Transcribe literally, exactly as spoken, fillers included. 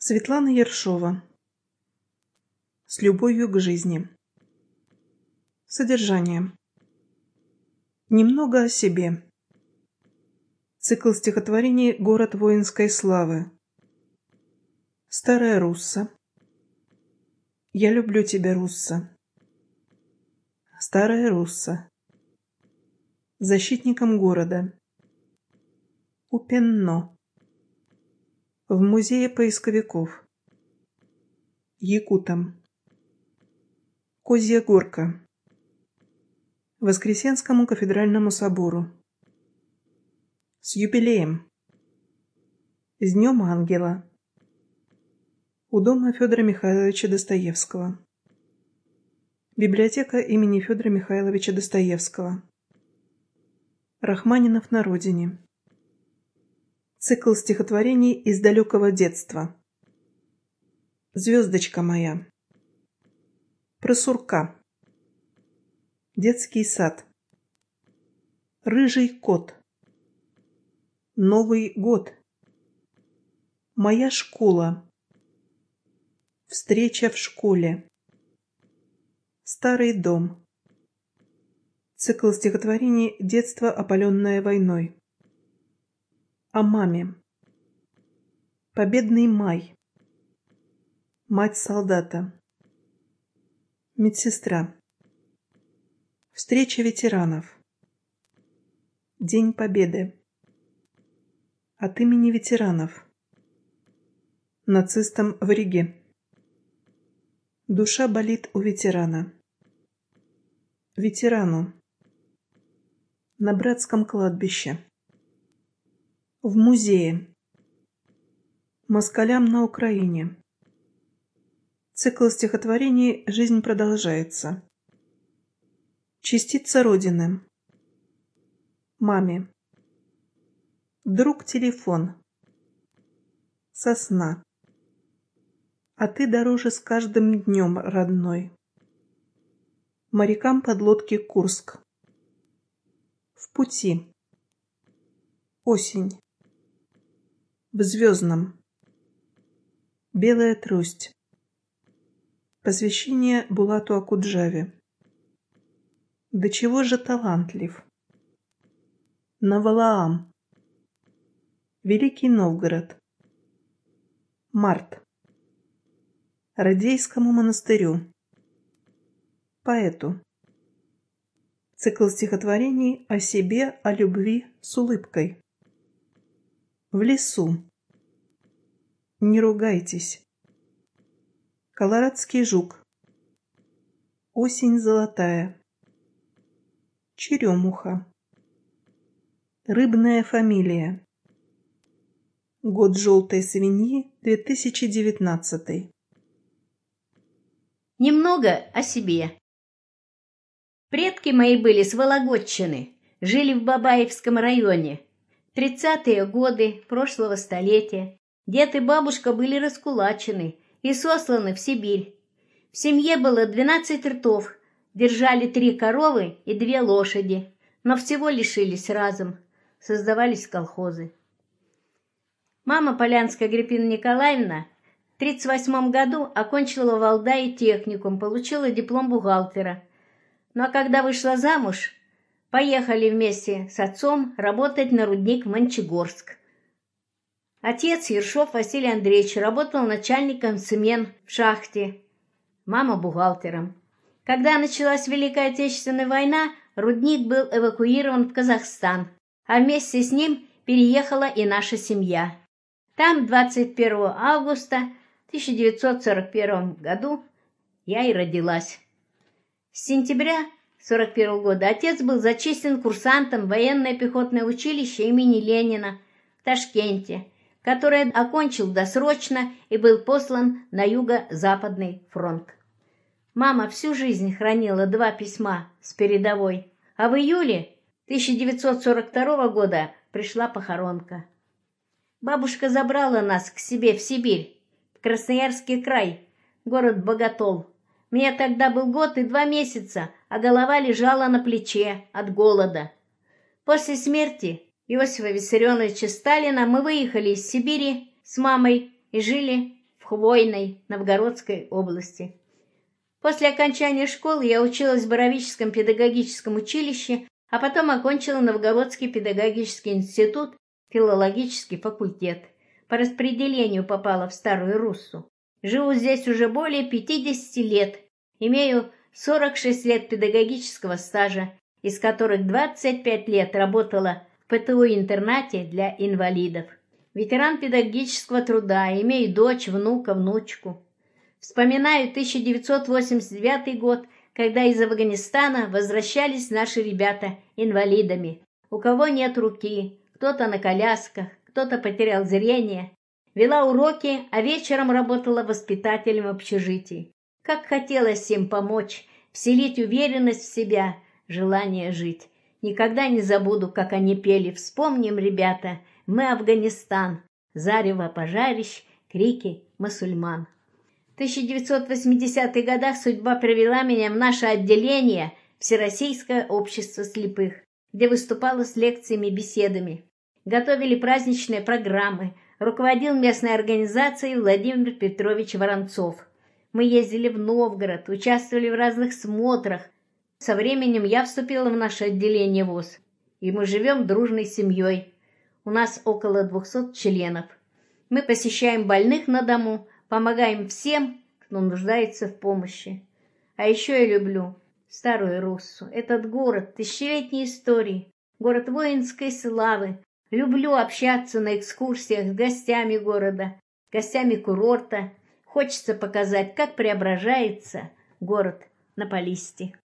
Светлана Ершова. С любовью к жизни. Содержание. Немного о себе. Цикл стихотворений «Город воинской славы». Старая Русса. Я люблю тебя, Русса. Старая Русса. Защитником города. У Пенно. В музее поисковиков. Якутам. Козья горка. Воскресенскому кафедральному собору. С юбилеем. С Днем Ангела. У дома Федора Михайловича Достоевского. Библиотека имени Федора Михайловича Достоевского. Рахманинов на родине. Цикл стихотворений из далекого детства. Звездочка моя. Про сурка. Детский сад. Рыжий кот. Новый год. Моя школа. Встреча в школе. Старый дом. Цикл стихотворений «Детство, опаленное войной». О маме. Победный май. Мать солдата. Медсестра. Встреча ветеранов. День Победы. От имени ветеранов. Нацистам в Риге. Душа болит у ветерана. Ветерану. На братском кладбище. В музее. Москалям на Украине. Цикл стихотворений «Жизнь продолжается». Частица Родины. Маме. Друг телефон. Сосна. А ты дороже с каждым днем, родной. Морякам подлодки Курск. В пути. Осень. В звездном. Белая трость. Посвящение Булату Акуджаве. До чего же талантлив. Навалаам. Великий Новгород. Март. Радейскому монастырю. Поэту. Цикл стихотворений о себе, о любви с улыбкой. В лесу. Не ругайтесь. Колорадский жук. Осень золотая. Черемуха. Рыбная фамилия. Год желтой свиньи, две тысячи девятнадцатый. Немного о себе. Предки мои были с Вологодчины, жили в Бабаевском районе. Тридцатые годы прошлого столетия дед и бабушка были раскулачены и сосланы в Сибирь. В семье было двенадцать ртов, держали три коровы и две лошади, но всего лишились разом, создавались колхозы. Мама Полянская Агриппина Николаевна в тридцать восьмом году окончила в Валдае техникум, получила диплом бухгалтера. Но когда вышла замуж, поехали вместе с отцом работать на рудник в Мончегорск. Отец Ершов Василий Андреевич работал начальником смен в шахте, мама бухгалтером. Когда началась Великая Отечественная война, рудник был эвакуирован в Казахстан, а вместе с ним переехала и наша семья. Там двадцать первого августа тысяча девятьсот сорок первого году я и родилась. С сентября сорок первого года отец был зачислен курсантом в военное пехотное училище имени Ленина в Ташкенте, которое окончил досрочно и был послан на Юго-Западный фронт. Мама всю жизнь хранила два письма с передовой, а в июле тысяча девятьсот сорок второго года пришла похоронка. Бабушка забрала нас к себе в Сибирь, в Красноярский край, город Боготол. Мне тогда был год и два месяца, а голова лежала на плече от голода. После смерти Иосифа Виссарионовича Сталина мы выехали из Сибири с мамой и жили в Хвойной Новгородской области. После окончания школы я училась в Боровическом педагогическом училище, а потом окончила Новгородский педагогический институт, филологический факультет. По распределению попала в Старую Руссу. Живу здесь уже более пятидесяти лет, имею сорок шесть лет педагогического стажа, из которых двадцать пять лет работала в ПТУ-интернате для инвалидов. Ветеран педагогического труда, имею дочь, внука, внучку. Вспоминаю тысяча девятьсот восемьдесят девятый год, когда из Афганистана возвращались наши ребята инвалидами. У кого нет руки, кто-то на колясках, кто-то потерял зрение. Вела уроки, а вечером работала воспитателем в общежитии. Как хотелось им помочь, вселить уверенность в себя, желание жить. Никогда не забуду, как они пели «Вспомним, ребята, мы Афганистан», «Зарево пожарищ», крики мусульман. В тысяча девятьсот восьмидесятых годах судьба привела меня в наше отделение Всероссийское общество слепых, где выступала с лекциями, беседами. Готовили праздничные программы, руководил местной организацией Владимир Петрович Воронцов. Мы ездили в Новгород, участвовали в разных смотрах. Со временем я вступила в наше отделение ВОС, и мы живем дружной семьей. У нас около двухсот членов. Мы посещаем больных на дому, помогаем всем, кто нуждается в помощи. А еще я люблю Старую Руссу, этот город тысячелетней истории, город воинской славы. Люблю общаться на экскурсиях с гостями города, гостями курорта. Хочется показать, как преображается город на Полисте.